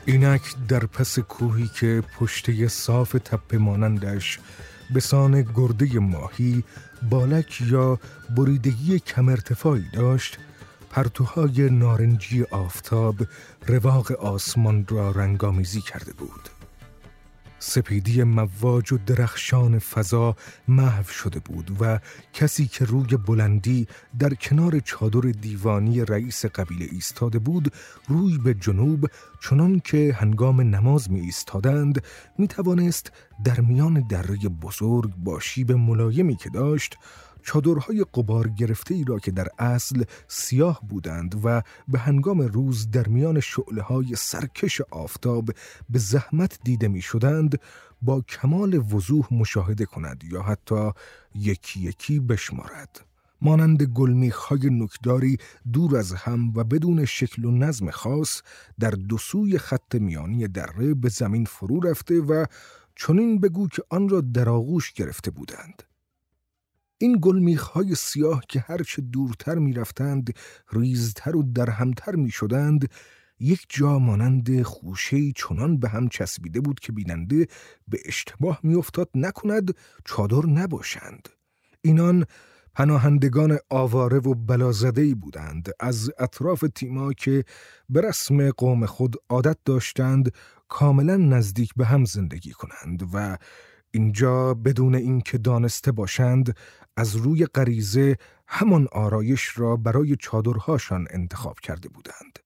اینک در پس کوهی که پشته صاف تپه مانندش به سان گرده ماهی بالک یا بریدگی کم ارتفاعی داشت، پرتوهای نارنجی آفتاب رواق آسمان را رنگامیزی کرده بود. سپیدی مواج و درخشان فضا محو شده بود و کسی که روی بلندی در کنار چادر دیوانی رئیس قبیله ایستاده بود، روی به جنوب چنان که هنگام نماز می ایستادند می توانست در میان دره بزرگ با شیب ملایمی که داشت چادرهای غبار گرفته ای را که در اصل سیاه بودند و به هنگام روز در میان شعله‌های سرکش آفتاب به زحمت دیده می شدند با کمال وضوح مشاهده کند یا حتی یکی یکی بشمارد. مانند گلمیخ‌های نوکداری دور از هم و بدون شکل و نظم خاص در دو سوی خط میانی دره به زمین فرو رفته و چنین بگو که آن را در آغوش گرفته بودند. این گلمیخ‌های سیاه که هرچه دورتر می رفتند ریزتر و درهمتر می شدند، یک جا مانند خوشه‌ای چنان به هم چسبیده بود که بیننده به اشتباه می افتاد نکند چادر نباشند. اینان پناهندگان آواره و بلازده‌ای بودند از اطراف تیما که به رسم قوم خود عادت داشتند کاملا نزدیک به هم زندگی کنند و اینجا بدون اینکه دانسته باشند از روی غریزه همان آرایش را برای چادرهاشان انتخاب کرده بودند.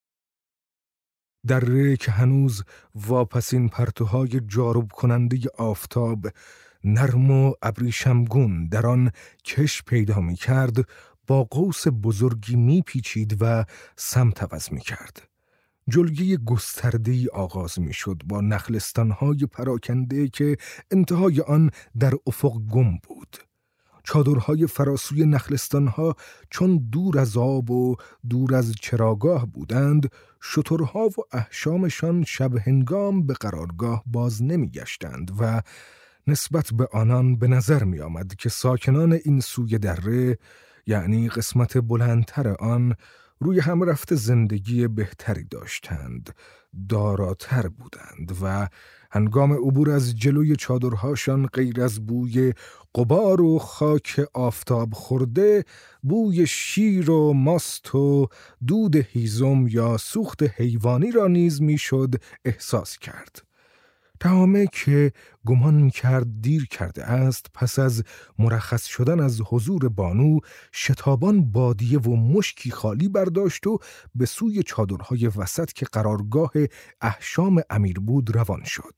دره که هنوز واپسین پرتوهای جاروب کننده آفتاب نرم و ابریشمگون در آن کش پیدا می کرد، با قوس بزرگی می پیچید و سمت عوض می کرد. جلگه گسترده‌ای آغاز می شد با نخلستان‌های پراکنده که انتهای آن در افق گم بود. چادرهای فراسوی نخلستان‌ها چون دور از آب و دور از چراگاه بودند، شترها و احشامشان شب هنگام به قرارگاه باز نمی گشتند و نسبت به آنان به نظر می آمد که ساکنان این سوی دره، یعنی قسمت بلندتر آن، روی هم رفته زندگی بهتری داشتند، داراتر بودند و هنگام عبور از جلوی چادرهاشان غیر از بوی غبار و خاک آفتاب خورده، بوی شیر و ماست و دود هیزم یا سوخت حیوانی را نیز میشد احساس کرد. تهامه که گمان کرد دیر کرده است، پس از مرخص شدن از حضور بانو شتابان بادیه و مشکی خالی برداشت و به سوی چادرهای وسط که قرارگاه احشام امیر بود روان شد.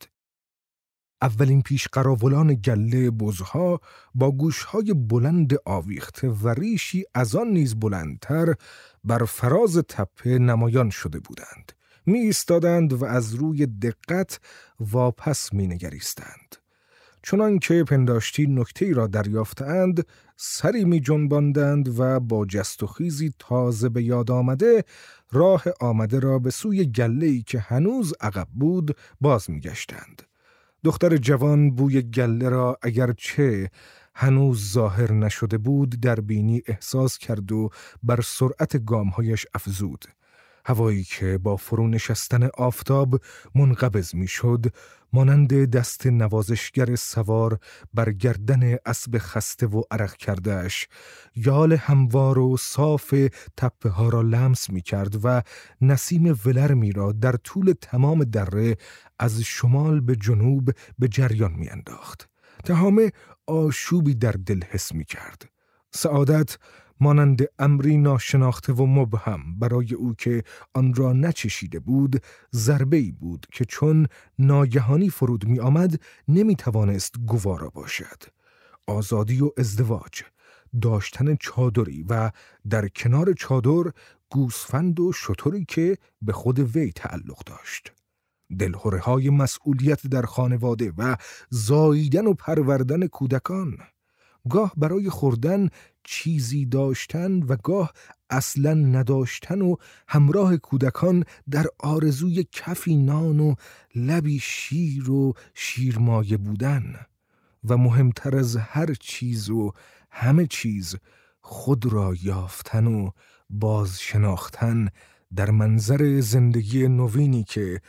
اولین پیش قراولان گله بزها با گوشهای بلند آویخته و ریشی از آن نیز بلندتر بر فراز تپه نمایان شده بودند. می ایستادند و از روی دقت واپس می نگریستند. چنان که پنداشتی نکته‌ای را دریافتند، سری می جنباندند و با جست و خیزی تازه به یاد آمده راه آمده را به سوی گله‌ای که هنوز عقب بود باز می گشتند. دختر جوان بوی گله را اگرچه هنوز ظاهر نشده بود در بینی احساس کرد و بر سرعت گامهایش افزود. هوایی که با فرو نشستن آفتاب منقبض می شد، مانند دست نوازشگر سوار بر گردن اسب خسته و عرق کردهش، یال هموار و صاف تپه ها را لمس می کرد و نسیم ولرمی را در طول تمام دره از شمال به جنوب به جریان می انداخت. تهامه آشوبی در دل حس می کرد. سعادت مانند امری ناشناخته و مبهم برای او که آن را نچشیده بود، ضربه‌ای بود که چون ناگهانی فرود می آمد نمی توانست گوارا باشد. آزادی و ازدواج، داشتن چادری و در کنار چادر گوسفند و شتری که به خود وی تعلق داشت. دلهره‌های مسئولیت در خانواده و زاییدن و پروردن کودکان. گاه برای خوردن چیزی داشتن و گاه اصلا نداشتن و همراه کودکان در آرزوی کفی نان و لبی شیر و شیرمایه بودن و مهمتر از هر چیز و همه چیز خود را یافتن و باز شناختن در منظر زندگی نوینی که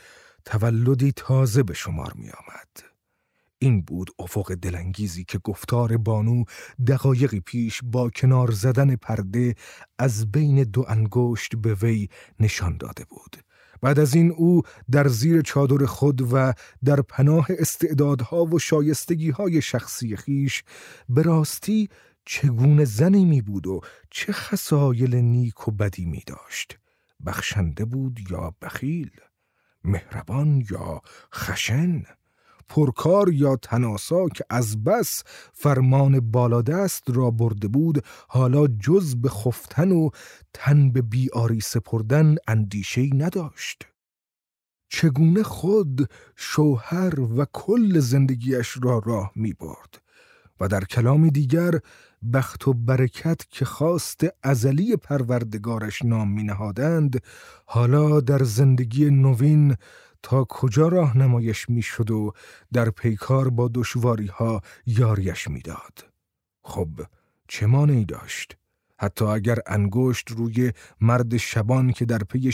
تولدی تازه به شمار می آمد. این بود افق دلانگیزی که گفتار بانو دقایقی پیش با کنار زدن پرده از بین دو انگشت به وی نشان داده بود. بعد از این او در زیر چادر خود و در پناه استعدادها و شایستگی‌های شخصی خیش به راستی چگونه زنی می بود و چه خصایل نیک و بدی می داشت. بخشنده بود یا بخیل، مهربان یا خشن، پرکار یا تناسا که از بس فرمان بالادست را برده بود حالا جز به خفتن و تن به بیاری سپردن اندیشه‌ای نداشت. چگونه خود شوهر و کل زندگیش را راه می برد و در کلام دیگر بخت و برکت که خواست ازلی پروردگارش نام می نهادند حالا در زندگی نوین تا کجا راه نمایش می شد و در پیکار با دشواری ها یاریش می داد. خب چه مانعی داشت؟ حتی اگر انگشت روی مرد شبان که در پی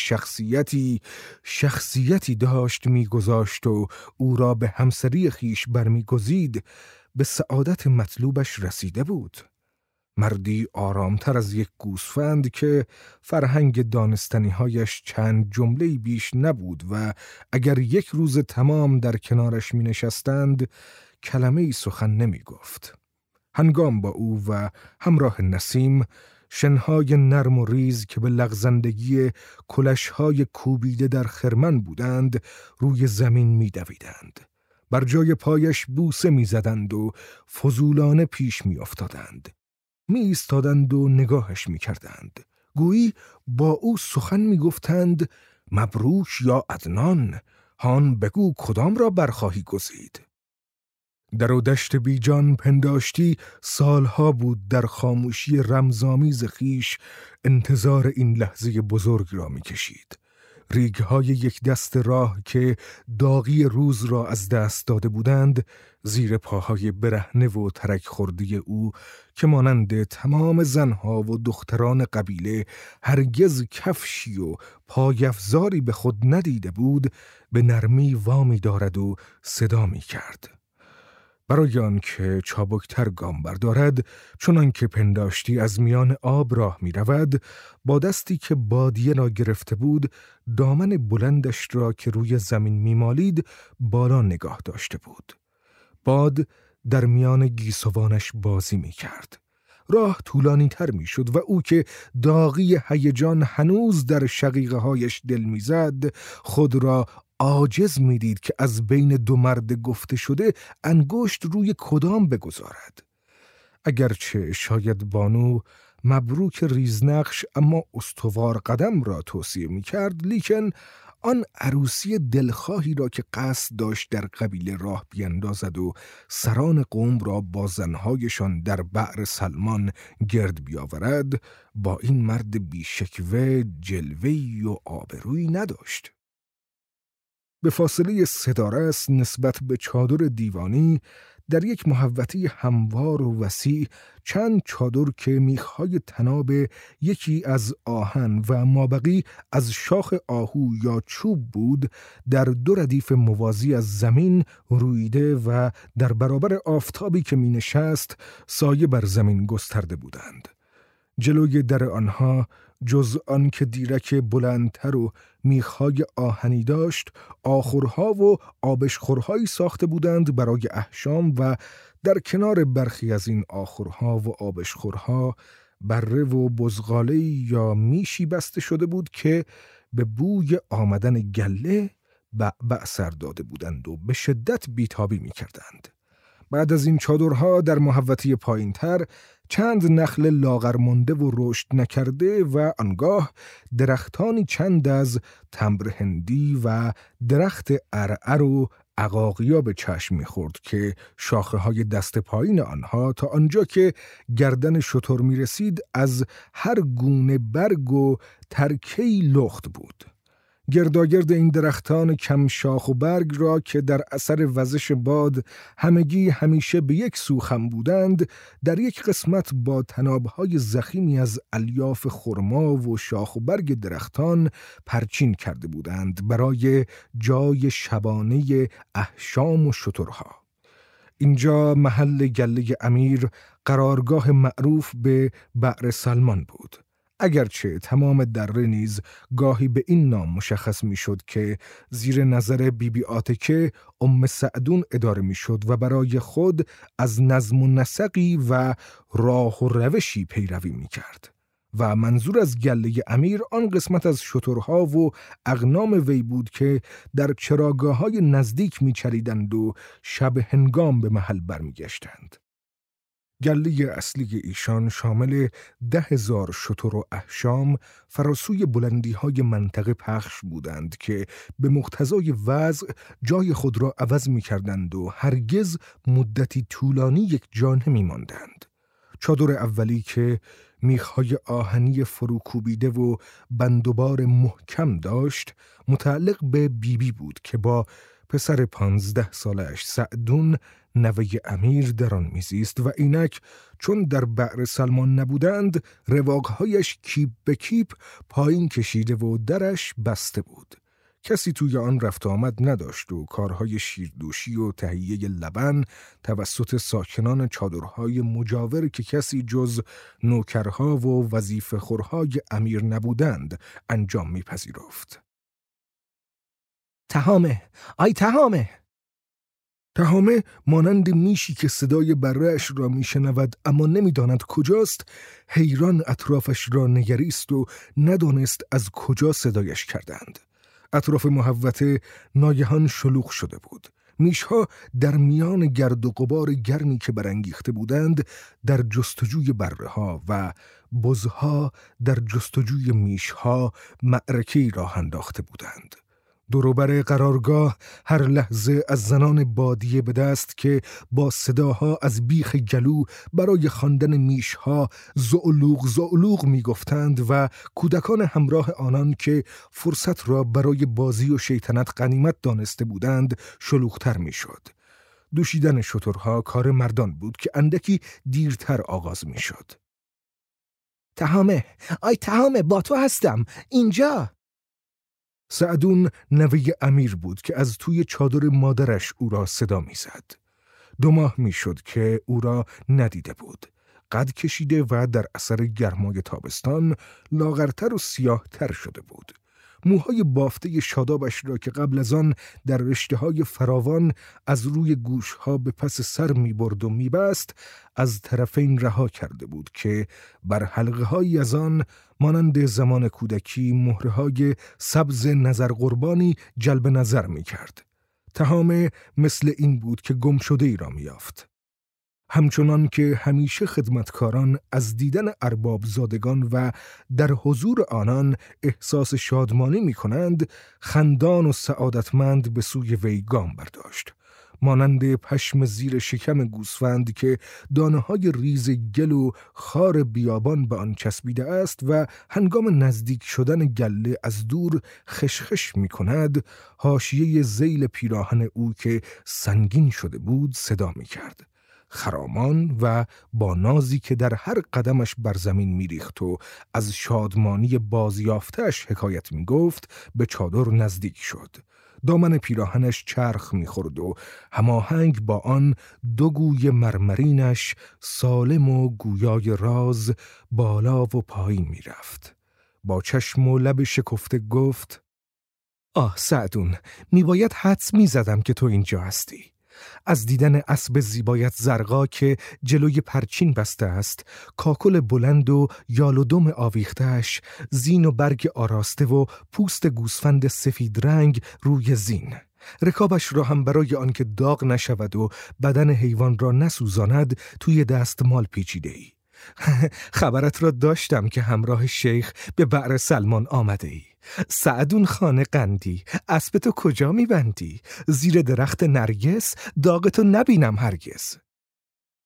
شخصیتی داشت می گذاشت و او را به همسری خیش برمی گزید، به سعادت مطلوبش رسیده بود. مردی آرامتر از یک گوسفند که فرهنگ دانستنی‌هایش چند جمله‌ای بیش نبود و اگر یک روز تمام در کنارش می نشستند کلمه‌ای سخن نمی گفت. هنگام با او و همراه نسیم شنهای نرم و ریز که به لغزندگی کلش‌های کوبیده در خرمن بودند روی زمین می دویدند. بر جای پایش بوسه می زدند و فضولانه پیش می افتادند. می ایستادند و نگاهش می کردند. گویی با او سخن می گفتند مبروک یا عدنان، هان بگو کدام را برخواهی گزید. در و دشت بیجان پنداشتی سالها بود در خاموشی رمزآمیز خیش انتظار این لحظه بزرگ را می کشید. ریگهای یک دست راه که داغی روز را از دست داده بودند زیر پاهای برهنه و ترک خوردی او که مانند تمام زنها و دختران قبیله هرگز کفشی و پایفزاری به خود ندیده بود به نرمی وامی دارد و صدا می کرد. برای آن که چابکتر گام بردارد چنان که پنداشتی از میان آب راه می رود با دستی که بادیه را گرفته بود دامن بلندش را که روی زمین می مالید بالا نگاه داشته بود. باد در میان گیسوانش بازی می کرد. راه طولانی تر می شد و او که داغی هیجان هنوز در شقیقه هایش دل می زد خود را عاجز می دید که از بین دو مرد گفته شده انگشت روی کدام بگذارد. اگرچه شاید بانو مبروک ریزنقش اما استوار قدم را توصیه می کرد، لیکن آن عروسی دلخواهی را که قصد داشت در قبیله راه بیندازد و سران قوم را با زنهایشان در بعر سلمان گرد بیاورد با این مرد بیشکوه جلوه‌ای و آبرویی نداشت. به فاصله صدارس نسبت به چادر دیوانی در یک محوطه هموار و وسیع چند چادر که میخهای تناب یکی از آهن و مابقی از شاخ آهو یا چوب بود در دو ردیف موازی از زمین رویده و در برابر آفتابی که می نشست سایه بر زمین گسترده بودند. جلوی در آنها جز آن که دیرک بلندتر و میخهای آهنی داشت آخرها و آبشخورهایی ساخته بودند برای احشام و در کنار برخی از این آخرها و آبشخورها بره و بزغاله یا میشی بسته شده بود که به بوی آمدن گله بعبع سر داده بودند و به شدت بیتابی میکردند. بعد از این چادرها در محوطه پایینتر چند نخل لاغر مانده و رشد نکرده و آنگاه درختانی چند از تمر هندی و درخت عرعر و عقاقیا به چشم می‌خورد که شاخه‌های دست پایین آنها تا آنجا که گردن شتر می‌رسید از هر گونه برگ و ترکه‌ای لخت بود. گرداگرد این درختان کم شاخ و برگ را که در اثر وزش باد همگی همیشه به یک سو خم بودند، در یک قسمت با تنابهای ضخیمی از الیاف خرما و شاخ و برگ درختان پرچین کرده بودند برای جای شبانه احشام و شترها. اینجا محل گله امیر قرارگاه معروف به بئر سلمان بود. اگرچه تمام دره نیز گاهی به این نام مشخص میشد که زیر نظر بیبی عاتکه ام سعدون اداره میشد و برای خود از نظم و نسقی و راه و روشی پیروی میکرد و منظور از گله امیر آن قسمت از شترها و اغنام وی بود که در چراگاه‌های نزدیک میچریدند و شب هنگام به محل برمیگشتند. گله اصلی ایشان شامل 10,000 شتر و احشام فراسوی بلندی‌های منطقه پخش بودند که به مقتضای وضع جای خود را عوض می‌کردند و هرگز مدتی طولانی یک جا نمی‌ماندند. چادر اولی که میخهای آهنی فروکوبیده و بندوبار محکم داشت متعلق به بیبی بود که با پسر 15 سالش سعدون نوه امیر در آن میزیست و اینک چون در بئر سلمان نبودند رواقهایش کیپ به کیپ پایین کشیده و درش بسته بود. کسی توی آن رفت آمد نداشت و کارهای شیردوشی و تهیه لبن توسط ساکنان چادرهای مجاور که کسی جز نوکرها و وظیفه خورهای امیر نبودند انجام میپذیرفت. تهامه، آی تهامه! تهامه مانند میشی که صدای بره‌اش را میشنود اما نمیداند کجاست، حیران اطرافش را نگریست و ندانست از کجا صدایش کردند. اطراف محوطه ناگهان شلوغ شده بود. میشها در میان گرد و غبار گرمی که برانگیخته بودند در جستجوی بره‌ها و بزها در جستجوی میشها معرکه‌ای راه انداخته بودند. دوروبر قرارگاه هر لحظه از زنان بادیه به دست که با صداها از بیخ گلو برای خواندن میشها زعلوق زعلوق می گفتند و کودکان همراه آنان که فرصت را برای بازی و شیطنت غنیمت دانسته بودند شلوغتر می شد. دوشیدن شترها کار مردان بود که اندکی دیرتر آغاز می شد. تهامه، آی تهامه، با تو هستم، اینجا! سعدون نوه امیر بود که از توی چادر مادرش او را صدا می‌زد. 2 ماه می‌شد که او را ندیده بود. قد کشیده و در اثر گرمای تابستان لاغرتر و سیاه‌تر شده بود. موهای بافته شادابش را که قبل از آن در رشته‌های فراوان از روی گوشها به پس سر می‌برد و می‌بست از طرفین رها کرده بود که بر حلقه‌هایی از آن مانند زمان کودکی مهره‌های سبز نظر قربانی جلب نظر می‌کرد. تهامه مثل این بود که گم شده ای را می‌یافت. همچنان که همیشه خدمتکاران از دیدن ارباب زادگان و در حضور آنان احساس شادمانی می کنند، خندان و سعادتمند به سوی وی گام برداشت. مانند پشم زیر شکم گوسفند که دانه‌های ریز گل و خار بیابان به آن چسبیده است و هنگام نزدیک شدن گله از دور خشخش می کند، حاشیه ذیل پیراهن او که سنگین شده بود صدا می کرد. خرامان و با نازی که در هر قدمش بر زمین میریخت و از شادمانی بازیافته‌اش حکایت میگفت به چادر نزدیک شد. دامن پیراهنش چرخ میخورد و هماهنگ با آن 2 گوی مرمرینش سالم و گویای راز بالا و پایین میرفت. با چشم و لب شکفته گفت: آه سعدون، میباید حدس میزدم که تو اینجا هستی. از دیدن اسب زیبایت زرقا که جلوی پرچین بسته است، کاکل بلند و یال و دم آویخته‌اش، زین و برگ آراسته و پوست گوسفند سفید رنگ روی زین، رکابش را هم برای آنکه داغ نشود و بدن حیوان را نسوزاند توی دستمال پیچیده‌ای. خبرت را داشتم که همراه شیخ به بئر سلمان آمده ای. سعدون خانه قندی، اسب تو کجا میبندی؟ زیر درخت نرگس داغتو نبینم هرگز.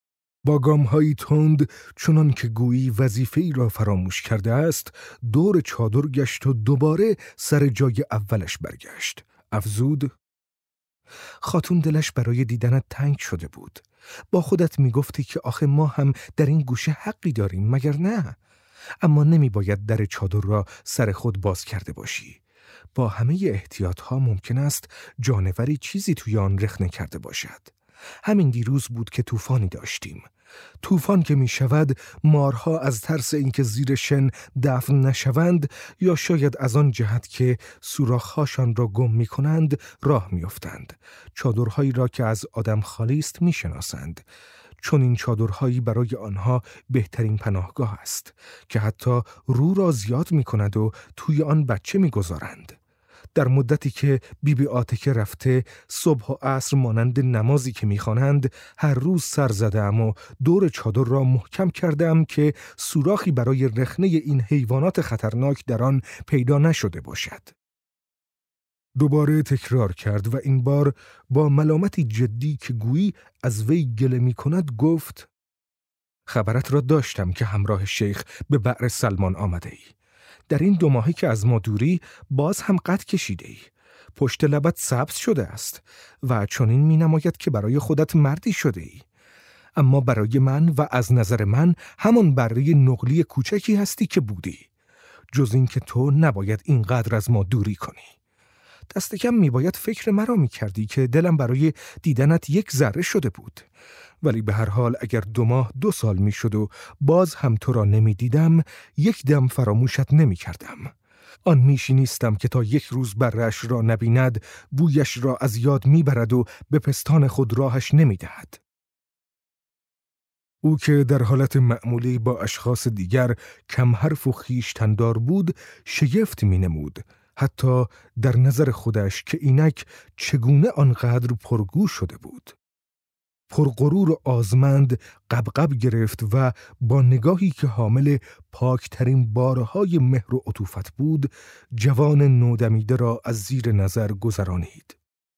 با گام‌هایی تند چنان که گویی وظیفه‌ای را فراموش کرده است دور چادر گشت و دوباره سر جای اولش برگشت. افزود: خاتون دلش برای دیدنت تنگ شده بود. با خودت میگفتی که آخه ما هم در این گوشه حقی داریم، مگر نه؟ اما نمی باید در چادر را سر خود باز کرده باشی. با همه احتیاط ها ممکن است جانوری چیزی توی آن رخنه کرده باشد. همین دیروز بود که طوفانی داشتیم. طوفان که می شود مارها از ترس اینکه زیر شن دفن نشوند یا شاید از آن جهت که سوراخ‌هاشان را گم می کنند راه می افتند. چادرهایی را که از آدم خالی است می شناسند. چون این چادرهایی برای آنها بهترین پناهگاه است که حتی رو را زیاد می کند و توی آن بچه می گذارند. در مدتی که بیبی عاتکه رفته صبح و عصر مانند نمازی که می‌خوانند هر روز سر زدم و دور چادر را محکم کردم که سوراخی برای رخنه این حیوانات خطرناک در آن پیدا نشده باشد. دوباره تکرار کرد و این بار با ملامتی جدی که گویی از وی گله می‌کند گفت: خبرت را داشتم که همراه شیخ به بئر سلمان آمده ای. در این 2 ماهی که از ما دوری باز هم قد کشیده ای. پشت لبت سبز شده است و چنین می نماید که برای خودت مردی شده ای. اما برای من و از نظر من همان بره نقلی کوچکی هستی که بودی. جز این که تو نباید اینقدر از ما دوری کنی. دست کم می باید فکر مرا می کردی که دلم برای دیدنت 1 ذره شده بود. ولی به هر حال اگر 2 ماه 2 سال می شد و باز هم تو را نمی دیدم 1 دم فراموشت نمی کردم. آن میشی نیستم که تا 1 روز برش را نبیند بویش را از یاد می برد و به پستان خود راهش نمی دهد. او که در حالت معمولی با اشخاص دیگر کم حرف و خویشتن‌دار بود شگفت می نمود، حتی در نظر خودش که اینک چگونه آنقدر پرگو شده بود. پرغرور و آزمند قبقب گرفت و با نگاهی که حامل پاکترین بارهای مهر و عطوفت بود جوان نودمیده را از زیر نظر گذرانید.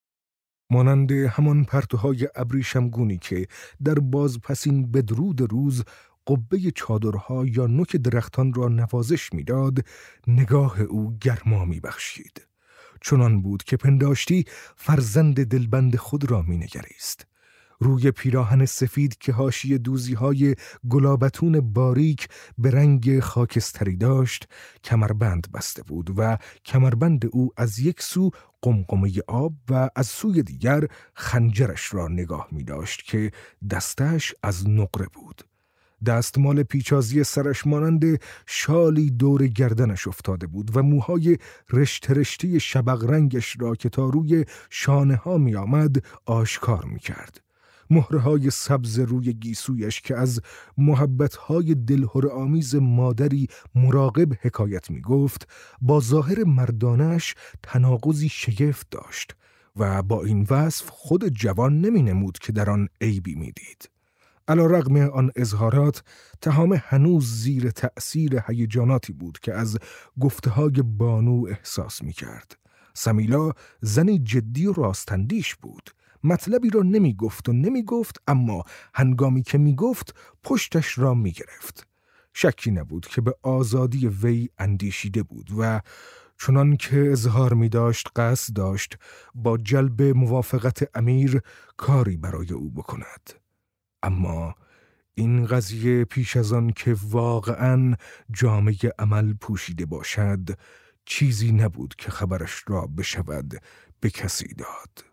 مانند همان پرتوهای ابریشمگونی که در بازپسین بدرود روز قبه چادرها یا نوک درختان را نوازش می‌داد، نگاه او گرما می‌بخشید. چنان بود که پنداشتی فرزند دلبند خود را می‌نگریست. روی پیراهن سفید که حاشیه دوزی‌های گلابتون باریک به رنگ خاکستری داشت کمربند بسته بود و کمربند او از یک سو قمقمه آب و از سوی دیگر خنجرش را نگاه می داشت که دستش از نقره بود. دستمال پیچازی سرش مانند شالی دور گردنش افتاده بود و موهای رشته رشته شبق رنگش را که تا روی شانه ها می آمد آشکار می کرد. مهرهای سبز روی گیسویش که از محبتهای دلهره آمیز مادری مراقب حکایت می گفت با ظاهر مردانش تناقضی شگفت داشت و با این وصف خود جوان نمی نمود که در آن عیبی می دید. علی رغم آن اظهارات تهامه هنوز زیر تأثیر هیجاناتی بود که از گفته‌های بانو احساس می کرد. سمیلا زنی جدی و راستندیش بود. مطلبی را نمی گفت اما هنگامی که می گفت پشتش را می گرفت. شکی نبود که به آزادی وی اندیشیده بود و چنان که اظهار می داشت قصد داشت با جلب موافقت امیر کاری برای او بکند. اما این قضیه پیش از آن که واقعاً جامه عمل پوشیده باشد چیزی نبود که خبرش را بشود به کسی داد.